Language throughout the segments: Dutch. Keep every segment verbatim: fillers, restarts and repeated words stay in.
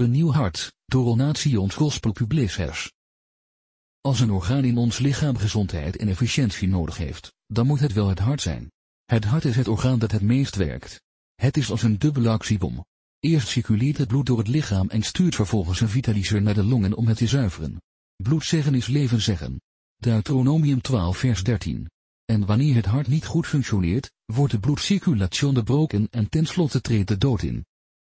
Een nieuw hart, Donations Gospel Publishers. Als een orgaan in ons lichaam gezondheid en efficiëntie nodig heeft, dan moet het wel het hart zijn. Het hart is het orgaan dat het meest werkt. Het is als een dubbele actiebom. Eerst circuleert het bloed door het lichaam en stuurt vervolgens een vitaliseur naar de longen om het te zuiveren. Bloed zeggen is leven zeggen. Deuteronomium twaalf vers dertien. En wanneer het hart niet goed functioneert, wordt de bloedcirculatie onderbroken en tenslotte treedt de dood in.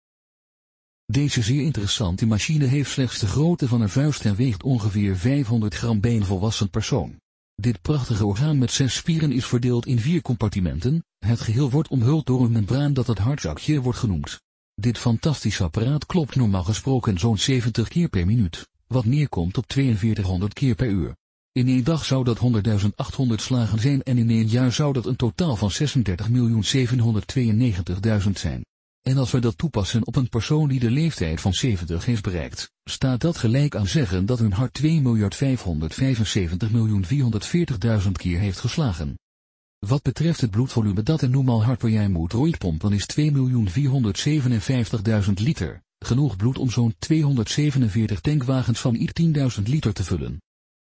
Deze zeer interessante machine heeft slechts de grootte van een vuist en weegt ongeveer vijfhonderd gram bij een volwassen persoon. Dit prachtige orgaan met zes spieren is verdeeld in vier compartimenten, het geheel wordt omhuld door een membraan dat het hartzakje wordt genoemd. Dit fantastische apparaat klopt normaal gesproken zo'n zeventig keer per minuut, wat neerkomt op tweeënveertighonderd keer per uur. In één dag zou dat honderdduizend achthonderd slagen zijn en in één jaar zou dat een totaal van zesendertig miljoen zevenhonderdtweeënnegentigduizend zijn. En als we dat toepassen op een persoon die de leeftijd van zeventig heeft bereikt, staat dat gelijk aan zeggen dat hun hart twee miljard vijfhonderdvijfenzeventig miljoen vierhonderdveertigduizend keer heeft geslagen. Wat betreft het bloedvolume dat een normaal hart per jaar moet rondpompen is twee miljoen vierhonderdzevenenvijftigduizend liter, genoeg bloed om zo'n tweehonderdzevenenveertig tankwagens van ieder tienduizend liter te vullen.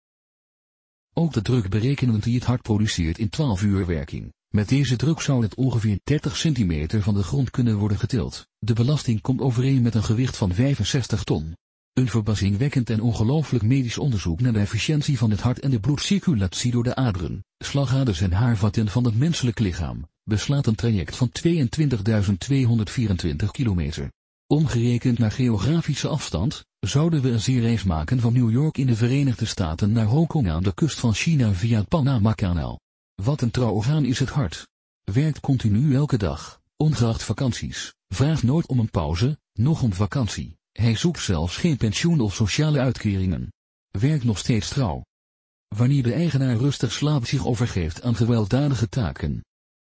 Ook de druk berekenen die het hart produceert in twaalf uur werking. Met deze druk zou het ongeveer dertig centimeter van de grond kunnen worden getild. De belasting komt overeen met een gewicht van vijfenzestig ton. Een verbazingwekkend en ongelooflijk medisch onderzoek naar de efficiëntie van het hart en de bloedcirculatie door de aderen, slagaders en haarvatten van het menselijk lichaam, beslaat een traject van tweeëntwintigduizend tweehonderdvierentwintig kilometer. Omgerekend naar geografische afstand, zouden we een zeereis maken van New York in de Verenigde Staten naar Hongkong aan de kust van China via het Panama-kanaal. Wat een trouw orgaan is het hart. Werkt continu elke dag, ongeacht vakanties, vraagt nooit om een pauze, noch om vakantie. Hij zoekt zelfs geen pensioen of sociale uitkeringen. Werkt nog steeds trouw. Wanneer de eigenaar rustig slaapt zich overgeeft aan gewelddadige taken.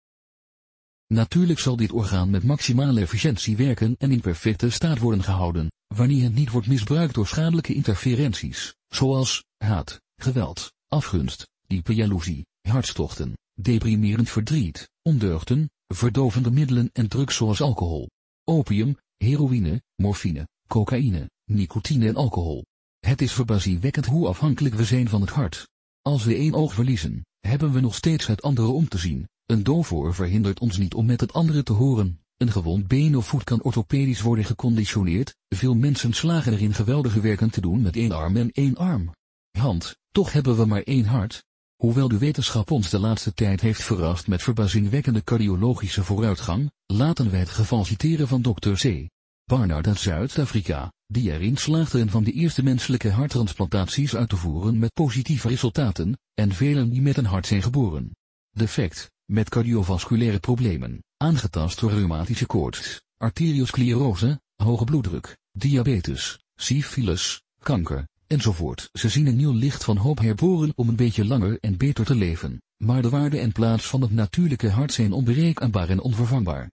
Natuurlijk zal dit orgaan met maximale efficiëntie werken en in perfecte staat worden gehouden, wanneer het niet wordt misbruikt door schadelijke interferenties, zoals haat, geweld, afgunst, diepe jaloezie, hartstochten, deprimerend verdriet, ondeugden, verdovende middelen en drugs zoals alcohol, opium, heroïne, morfine, cocaïne, nicotine en alcohol. Het is verbazingwekkend hoe afhankelijk we zijn van het hart. Als we één oog verliezen, hebben we nog steeds het andere om te zien. Een doofoor verhindert ons niet om met het andere te horen. Een gewond been of voet kan orthopedisch worden geconditioneerd. Veel mensen slagen erin geweldige werken te doen met één arm en één arm. Hand, toch hebben we maar één hart. Hoewel de wetenschap ons de laatste tijd heeft verrast met verbazingwekkende cardiologische vooruitgang, laten wij het geval citeren van dokter C. Barnard uit Zuid-Afrika, die erin slaagde een van de eerste menselijke harttransplantaties uit te voeren met positieve resultaten, en velen die met een hart zijn geboren. Defect, met cardiovasculaire problemen, aangetast door reumatische koorts, arteriosclerose, hoge bloeddruk, diabetes, syfilis, kanker, enzovoort. Ze zien een nieuw licht van hoop herboren om een beetje langer en beter te leven, maar de waarde en plaats van het natuurlijke hart zijn onberekenbaar en onvervangbaar.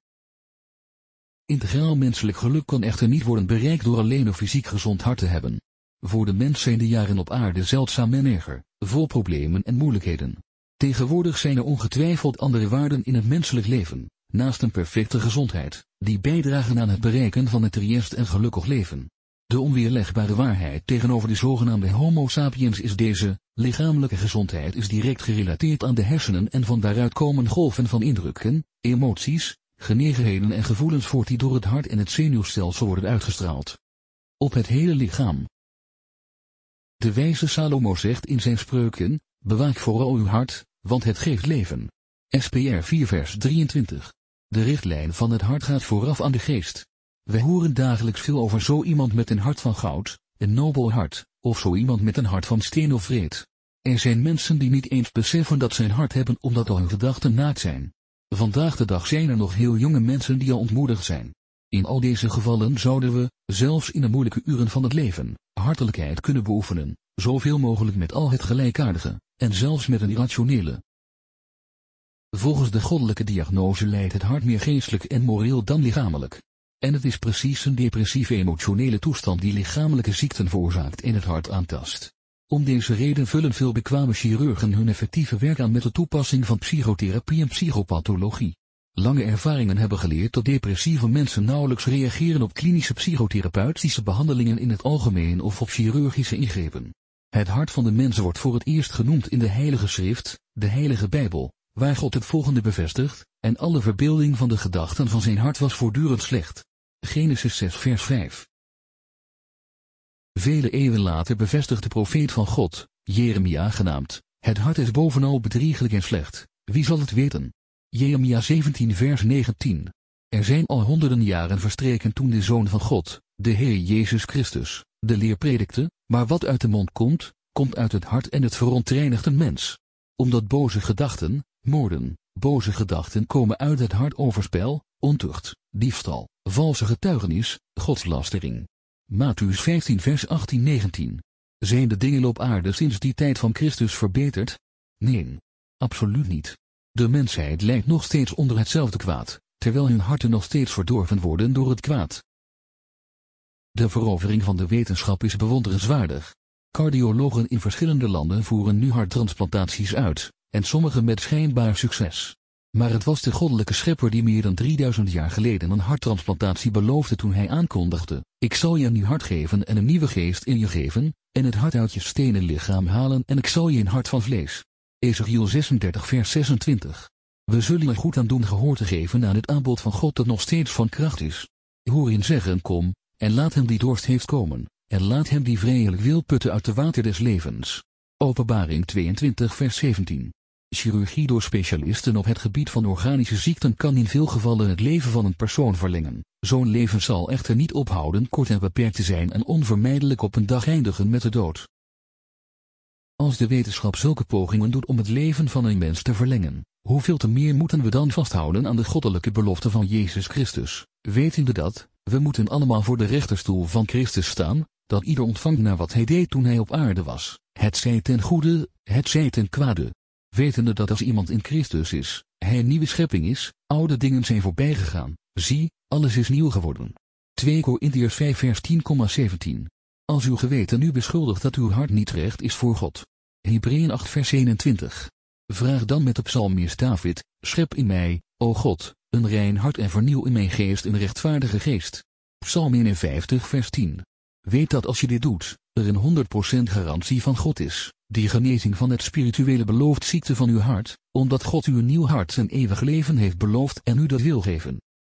Integraal menselijk geluk kan echter niet worden bereikt door alleen een fysiek gezond hart te hebben. Voor de mens zijn de jaren op aarde zeldzaam en erger, vol problemen en moeilijkheden. Tegenwoordig zijn er ongetwijfeld andere waarden in het menselijk leven, naast een perfecte gezondheid, die bijdragen aan het bereiken van het triest en gelukkig leven. De onweerlegbare waarheid tegenover de zogenaamde homo sapiens is deze: lichamelijke gezondheid is direct gerelateerd aan de hersenen en van daaruit komen golven van indrukken, emoties, genegenheden en gevoelens voort die door het hart en het zenuwstelsel worden uitgestraald op het hele lichaam. De wijze Salomo zegt in zijn spreuken: bewaak vooral uw hart, want het geeft leven. S P R vier vers drieëntwintig. De richtlijn van het hart gaat vooraf aan de geest. We horen dagelijks veel over zo iemand met een hart van goud, een nobel hart, of zo iemand met een hart van steen of wreed. Er zijn mensen die niet eens beseffen dat ze een hart hebben omdat al hun gedachten naakt zijn. Vandaag de dag zijn er nog heel jonge mensen die al ontmoedigd zijn. In al deze gevallen zouden we, zelfs in de moeilijke uren van het leven, hartelijkheid kunnen beoefenen, zoveel mogelijk met al het gelijkaardige, en zelfs met een irrationele. Volgens de goddelijke diagnose lijdt het hart meer geestelijk en moreel dan lichamelijk. En het is precies een depressieve emotionele toestand die lichamelijke ziekten veroorzaakt en het hart aantast. Om deze reden vullen veel bekwame chirurgen hun effectieve werk aan met de toepassing van psychotherapie en psychopathologie. Lange ervaringen hebben geleerd dat depressieve mensen nauwelijks reageren op klinische psychotherapeutische behandelingen in het algemeen of op chirurgische ingrepen. Het hart van de mens wordt voor het eerst genoemd in de Heilige Schrift, de Heilige Bijbel, waar God het volgende bevestigt: en alle verbeelding van de gedachten van zijn hart was voortdurend slecht. Genesis zes vers vijf. Vele eeuwen later bevestigt de profeet van God, Jeremia genaamd: het hart is bovenal bedrieglijk en slecht, wie zal het weten? Jeremia zeventien vers negentien. Er zijn al honderden jaren verstreken toen de Zoon van God, de Heer Jezus Christus, de leer predikte, maar wat uit de mond komt, komt uit het hart en het verontreinigt een mens. Omdat boze gedachten, moorden, boze gedachten komen uit het hart, overspel, ontucht, diefstal, valse getuigenis, godslastering. Mattheüs vijftien vers achttien negentien. Zijn de dingen op aarde sinds die tijd van Christus verbeterd? Nee, absoluut niet. De mensheid lijdt nog steeds onder hetzelfde kwaad, terwijl hun harten nog steeds verdorven worden door het kwaad. De verovering van de wetenschap is bewonderenswaardig. Cardiologen in verschillende landen voeren nu harttransplantaties uit, en sommige met schijnbaar succes. Maar het was de goddelijke schepper die meer dan drieduizend jaar geleden een harttransplantatie beloofde toen hij aankondigde: ik zal je een nieuw hart geven en een nieuwe geest in je geven, en het hart uit je stenen lichaam halen en ik zal je een hart van vlees. Ezechiel zesendertig vers zesentwintig. We zullen er goed aan doen gehoor te geven aan het aanbod van God dat nog steeds van kracht is. Hoor hen zeggen: kom, en laat hem die dorst heeft komen, en laat hem die vrijelijk wil putten uit de water des levens. Openbaring tweeëntwintig vers zeventien. Chirurgie door specialisten op het gebied van organische ziekten kan in veel gevallen het leven van een persoon verlengen. Zo'n leven zal echter niet ophouden kort en beperkt te zijn en onvermijdelijk op een dag eindigen met de dood. Als de wetenschap zulke pogingen doet om het leven van een mens te verlengen, hoeveel te meer moeten we dan vasthouden aan de goddelijke belofte van Jezus Christus, wetende dat, we moeten allemaal voor de rechterstoel van Christus staan, dat ieder ontvangt naar wat hij deed toen hij op aarde was, het zij ten goede, het zij ten kwade. Wetende dat als iemand in Christus is, hij een nieuwe schepping is, oude dingen zijn voorbij gegaan, zie, alles is nieuw geworden. twee Korintiërs vijf vers tien komma zeventien. Als uw geweten u beschuldigt dat uw hart niet recht is voor God. Hebreeën acht vers eenentwintig. Vraag dan met de psalmist David: schep in mij, o God, een rein hart en vernieuw in mijn geest een rechtvaardige geest. Psalm eenenvijftig vers tien. Weet dat als je dit doet, er een honderd procent garantie van God is, die genezing van het spirituele belooft ziekte van uw hart, omdat God u een nieuw hart en eeuwig leven heeft beloofd en u dat wil geven.